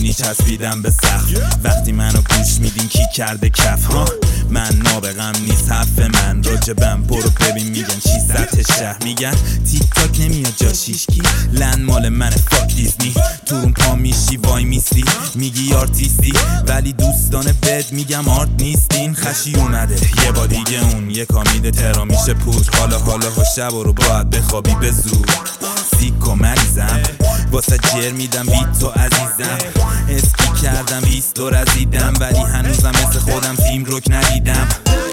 میبینی چسبیدم به سقف. وقتی منو گوش میدین کی کرده کف ها، من نابغم نیست حرف من راجبم، برو ببین میگن چی سطح شهر. میگن تیک تاک نمیاد جاش هیچکی، لند مال من فاک دیزنی. تو اون پا میشی وای میستی میگی آرتیستی، ولی دوستان بد میگم آرت نیستین. خشی اومده یه با دیگه اون یکا میده ترا میشه پوچ. حالا ها شب رو باید بخوابی به زور. سیک و مریضم واسه جر میدم بیت تو عزیزم. اسکی کردم 20 دور رزیدم، ولی هنوزم مثل خودم تیم رک ندیدم.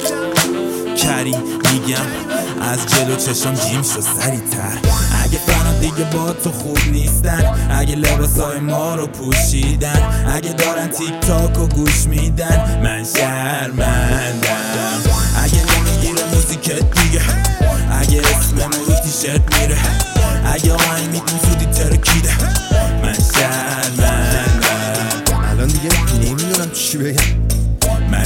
کریم میگم از جلو چشم جیم شو سریع‌تر. اگه فنا دیگه با تو خوب نیستن، اگه لباسای ما رو پوشیدن، اگه دارن تیک تاک و گوش میدن، من شرمندم. اگه نمیگیره موزیکت دیگه، اگه اسمم رو تیشرت میره، اگه آهنگ میدون زودی ترکیده، من شرمندم. الان دیگه نمیدونم چی بگم، من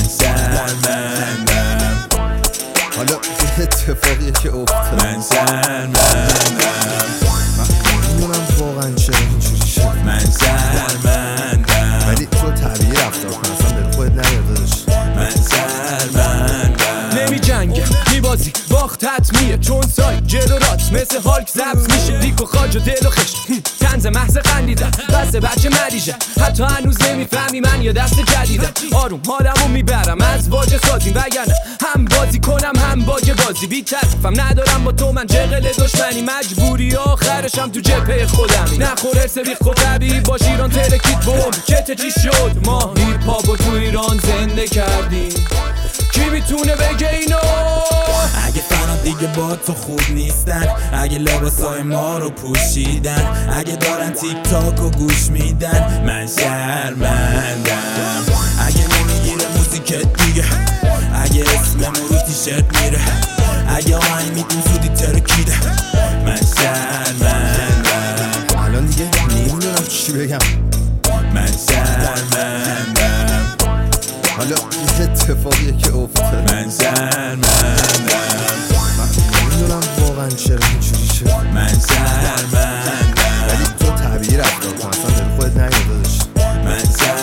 شرمندم. حالا یه اتفاقیه که افتاد، من شرمندم. نمیدونم واقعا چرا اینجوری شد، من شرمندم. ولی تو طبیعی رفتار کن، اصلا به خودت نیار داداش. من شرمندم. نمی جنگه میبازی باخت حتمیه، چون سای جلو رات مثل هالک زبط میشه. دیک و خاج و دل و خشت تنز محض خندیدم، بس بچه مریشه. حتی هنوز نمیفهمی من یه دست جدیدم. آروم حالمو میبرم از واجه سازیم، وگرنه هم بازی کنم هم باجه بازی. بی طرفم ندارم با تو من جغل دشمنی، مجبوری آخرشم تو جبهه خودمی. نخور ارس بیخ خود طبیعی باش، ایران ترکید بوم چته چی شد. ما هیپ هاپو تو ایران زنده کردیم، کی میتونه بگه اینو؟ اگه فنا دیگه با تو خوب نیستن، اگه لباسای ما رو پوشیدن، اگه دارن تیک تاک و گوش میدن، من شرمندم. اگه نمیگیره موزیکت دیگه، اگه اسمم رو تیشرت میره، اگه آهنگ میدون زودی ترکیده، من شرمندم. الان دیگه نمیدونم چی بگم، من شرمندم. حالا یه اتفاقیه که افتاد، من شرمندم. نمیدونم واقعا چرا اینجوری شد، من شرمندم. ولی تو طبیعی رفتار کن، اصلا به خودت نیار داداش. من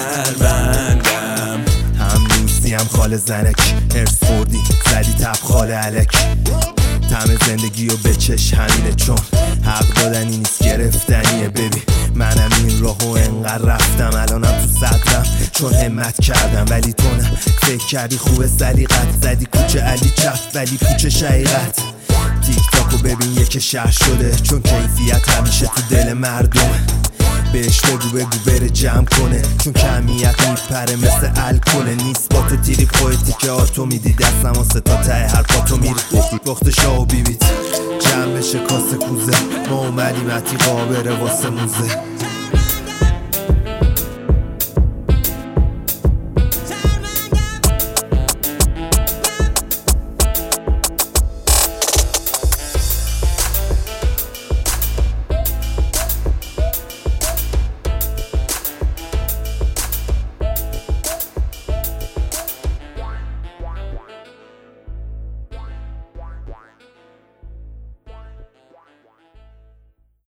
شرمندم. هم دوستی هم خال زنک، ارس خوردی زدی تب خال علک. طعم زندگی و بچش همینه، چون حق دادنی نیست گرفتنیه. ببین منم این راهو انقدر رفتم، الانم تو صدرم چون همت کردم. ولی تو نه، فکر کردی خوبه سلیقت، زدی کوچه علی چپ ولی پوچه شقیقت. تیک تاکو ببین یک شهر شده، چون کیفیت همیشه تو دل مردمه. بهش بگو بره جمع کنه، چون کمیت میپره مثل الکله. نیست با تو تیری خودتی که آتو میدی، دستم واسه تا ته هر پاتو میری. بخت شاه و بیبیت جمع بشه کاسه کوزه، ما اومدیم عتیقا بره واسه موزه.